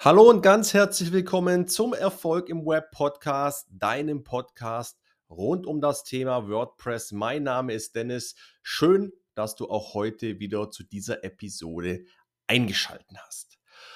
Hallo und ganz herzlich willkommen zum Erfolg im Web Podcast, deinem Podcast rund um das Thema WordPress. Mein Name ist Dennis. Schön, dass du auch heute wieder zu dieser Episode eingeschaltet hast.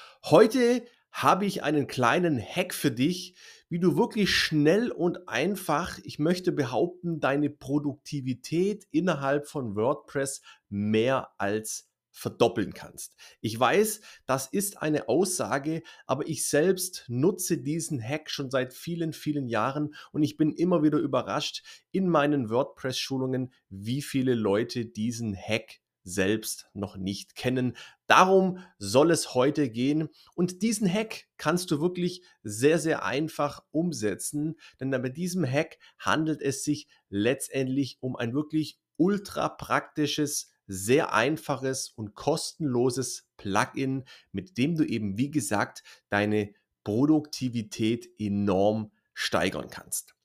Heute habe ich einen kleinen Hack für dich, wie du wirklich schnell und einfach, ich möchte behaupten, deine Produktivität innerhalb von WordPress mehr als verdoppeln kannst. Ich weiß, das ist eine Aussage, aber ich selbst nutze diesen Hack schon seit vielen, vielen Jahren und ich bin immer wieder überrascht in meinen WordPress-Schulungen, wie viele Leute diesen Hack selbst noch nicht kennen. Darum soll es heute gehen und diesen Hack kannst du wirklich sehr, sehr einfach umsetzen, denn bei diesem Hack handelt es sich letztendlich um ein wirklich ultra praktisches, sehr einfaches und kostenloses Plugin, mit dem du eben, wie gesagt, deine Produktivität enorm steigern kannst.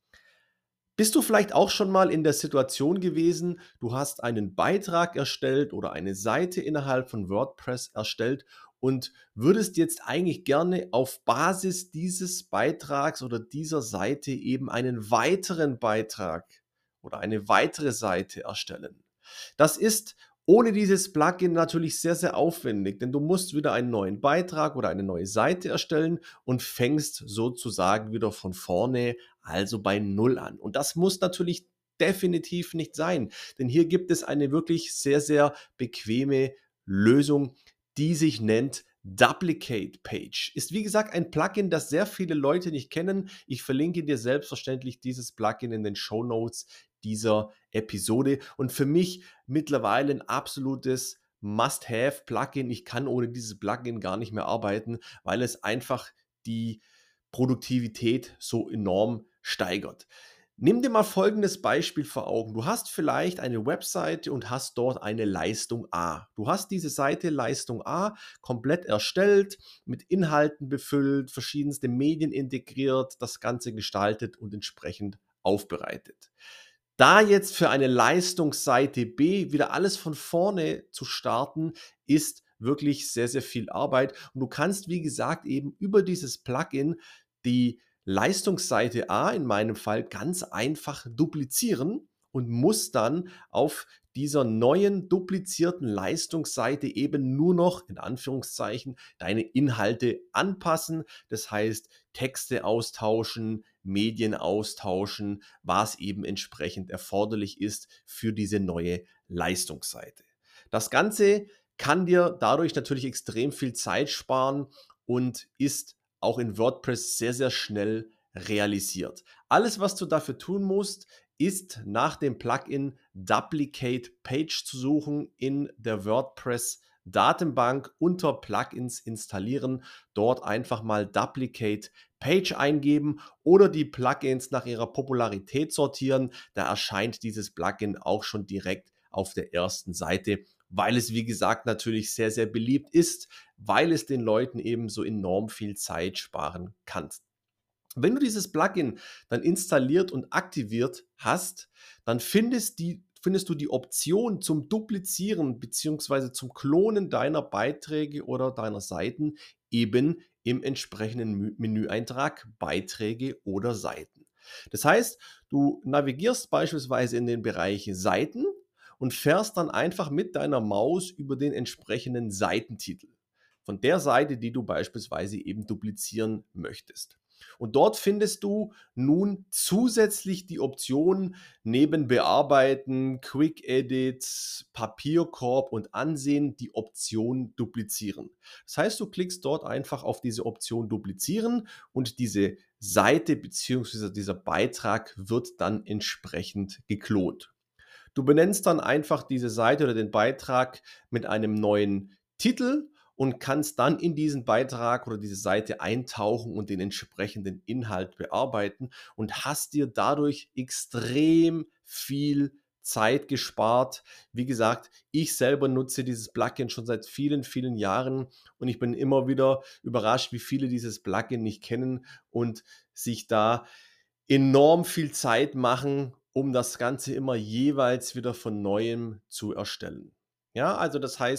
Bist du vielleicht auch schon mal in der Situation gewesen, du hast einen Beitrag erstellt oder eine Seite innerhalb von WordPress erstellt und würdest jetzt eigentlich gerne auf Basis dieses Beitrags oder dieser Seite eben einen weiteren Beitrag oder eine weitere Seite erstellen? Das ist ohne dieses Plugin natürlich sehr, sehr aufwendig, denn du musst wieder einen neuen Beitrag oder eine neue Seite erstellen und fängst sozusagen wieder von vorne, also bei Null an. Und das muss natürlich definitiv nicht sein, denn hier gibt es eine wirklich sehr, sehr bequeme Lösung, die sich nennt Duplicate Page. Ist wie gesagt ein Plugin, das sehr viele Leute nicht kennen. Ich verlinke dir selbstverständlich dieses Plugin in den Show Notes dieser Episode und für mich mittlerweile ein absolutes Must-have-Plugin. Ich kann ohne dieses Plugin gar nicht mehr arbeiten, weil es einfach die Produktivität so enorm steigert. Nimm dir mal folgendes Beispiel vor Augen. Du hast vielleicht eine Webseite und hast dort eine Leistung A. Du hast diese Seite Leistung A komplett erstellt, mit Inhalten befüllt, verschiedenste Medien integriert, das Ganze gestaltet und entsprechend aufbereitet. Da jetzt für eine Leistungsseite B wieder alles von vorne zu starten, ist wirklich sehr, sehr viel Arbeit. Und du kannst, wie gesagt, eben über dieses Plugin die Leistungsseite A in meinem Fall ganz einfach duplizieren und musst dann auf dieser neuen duplizierten Leistungsseite eben nur noch in Anführungszeichen deine Inhalte anpassen. Das heißt, Texte austauschen, Medien austauschen, was eben entsprechend erforderlich ist für diese neue Leistungsseite. Das Ganze kann dir dadurch natürlich extrem viel Zeit sparen und ist auch in WordPress sehr, sehr schnell realisiert. Alles, was du dafür tun musst, ist nach dem Plugin Duplicate Page zu suchen in der WordPress Datenbank unter Plugins installieren, dort einfach mal Duplicate Page eingeben oder die Plugins nach ihrer Popularität sortieren. Da erscheint dieses Plugin auch schon direkt auf der ersten Seite, weil es, wie gesagt, natürlich sehr, sehr beliebt ist, weil es den Leuten eben so enorm viel Zeit sparen kann. Wenn du dieses Plugin dann installiert und aktiviert hast, dann findest du die Option zum Duplizieren bzw. zum Klonen deiner Beiträge oder deiner Seiten eben im entsprechenden Menüeintrag Beiträge oder Seiten. Das heißt, du navigierst beispielsweise in den Bereich Seiten und fährst dann einfach mit deiner Maus über den entsprechenden Seitentitel von der Seite, die du beispielsweise eben duplizieren möchtest. Und dort findest du nun zusätzlich die Option neben Bearbeiten, Quick Edit, Papierkorb und Ansehen die Option Duplizieren. Das heißt, du klickst dort einfach auf diese Option Duplizieren und diese Seite bzw. dieser Beitrag wird dann entsprechend geklont. Du benennst dann einfach diese Seite oder den Beitrag mit einem neuen Titel und kannst dann in diesen Beitrag oder diese Seite eintauchen und den entsprechenden Inhalt bearbeiten und hast dir dadurch extrem viel Zeit gespart. Wie gesagt, ich selber nutze dieses Plugin schon seit vielen, vielen Jahren und ich bin immer wieder überrascht, wie viele dieses Plugin nicht kennen und sich da enorm viel Zeit machen, um das Ganze immer jeweils wieder von Neuem zu erstellen. Ja, also das heißt,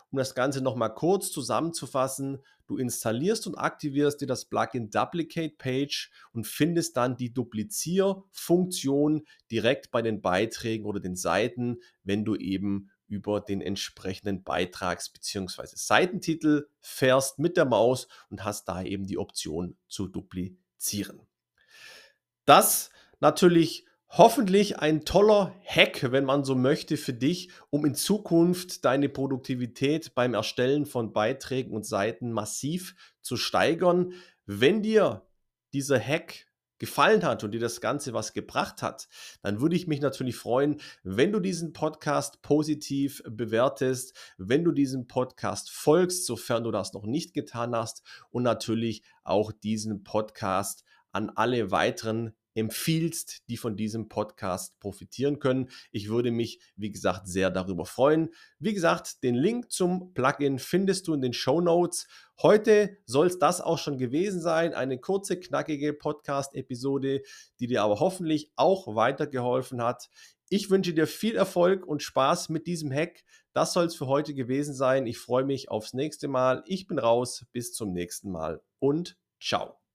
Um das Ganze nochmal kurz zusammenzufassen: Du installierst und aktivierst dir das Plugin Duplicate Page und findest dann die Duplizierfunktion direkt bei den Beiträgen oder den Seiten, wenn du eben über den entsprechenden Beitrags- bzw. Seitentitel fährst mit der Maus und hast da eben die Option zu duplizieren. Das natürlich hoffentlich ein toller Hack, wenn man so möchte, für dich, um in Zukunft deine Produktivität beim Erstellen von Beiträgen und Seiten massiv zu steigern. Wenn dir dieser Hack gefallen hat und dir das Ganze was gebracht hat, dann würde ich mich natürlich freuen, wenn du diesen Podcast positiv bewertest, wenn du diesem Podcast folgst, sofern du das noch nicht getan hast, und natürlich auch diesen Podcast an alle weiteren empfiehlst, die von diesem Podcast profitieren können. Ich würde mich, wie gesagt, sehr darüber freuen. Wie gesagt, den Link zum Plugin findest du in den Shownotes. Heute soll es das auch schon gewesen sein. Eine kurze, knackige Podcast-Episode, die dir aber hoffentlich auch weitergeholfen hat. Ich wünsche dir viel Erfolg und Spaß mit diesem Hack. Das soll es für heute gewesen sein. Ich freue mich aufs nächste Mal. Ich bin raus. Bis zum nächsten Mal und ciao.